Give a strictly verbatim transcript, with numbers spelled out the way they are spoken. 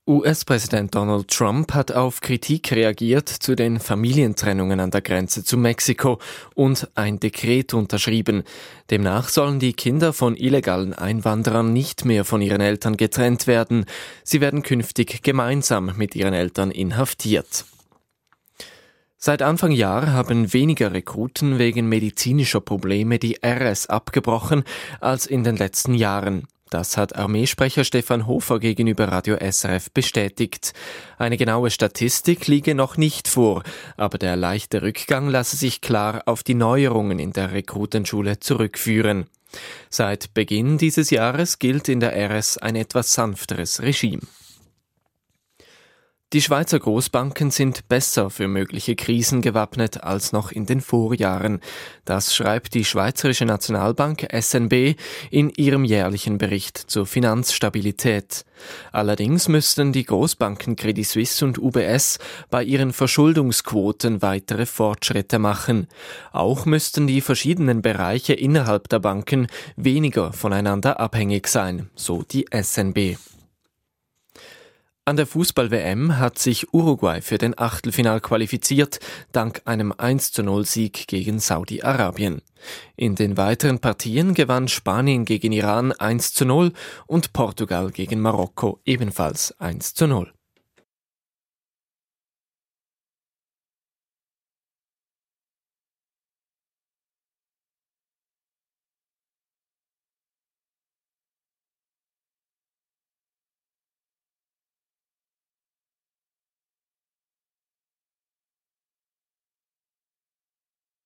U S-Präsident Donald Trump hat auf Kritik reagiert zu den Familientrennungen an der Grenze zu Mexiko und ein Dekret unterschrieben. Demnach sollen die Kinder von illegalen Einwanderern nicht mehr von ihren Eltern getrennt werden. Sie werden künftig gemeinsam mit ihren Eltern inhaftiert. Seit Anfang Jahr haben weniger Rekruten wegen medizinischer Probleme die R S abgebrochen als in den letzten Jahren. Das hat Armeesprecher Stefan Hofer gegenüber Radio S R F bestätigt. Eine genaue Statistik liege noch nicht vor, aber der leichte Rückgang lasse sich klar auf die Neuerungen in der Rekrutenschule zurückführen. Seit Beginn dieses Jahres gilt in der R S ein etwas sanfteres Regime. Die Schweizer Großbanken sind besser für mögliche Krisen gewappnet als noch in den Vorjahren. Das schreibt die Schweizerische Nationalbank S N B in ihrem jährlichen Bericht zur Finanzstabilität. Allerdings müssten die Großbanken Credit Suisse und U B S bei ihren Verschuldungsquoten weitere Fortschritte machen. Auch müssten die verschiedenen Bereiche innerhalb der Banken weniger voneinander abhängig sein, so die S N B. An der Fußball-W M hat sich Uruguay für den Achtelfinal qualifiziert, dank einem eins zu null Sieg gegen Saudi-Arabien. In den weiteren Partien gewann Spanien gegen Iran eins zu null und Portugal gegen Marokko ebenfalls eins zu null.